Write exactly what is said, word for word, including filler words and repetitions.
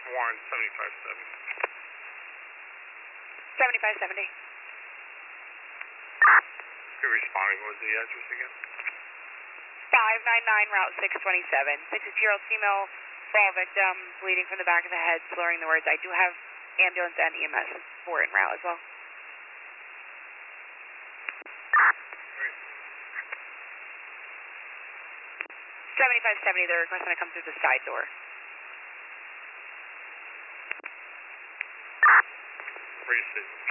Warren, seventy-five seventy. seventy-five seventy. You're responding. What was the address again? five ninety-nine Route six twenty-seven. sixty-year-old female fall victim, bleeding from the back of the head, slurring the words. I do have ambulance and E M S for en route as well. seventy-five seventy, they're requesting to come through the side door. Where you sit?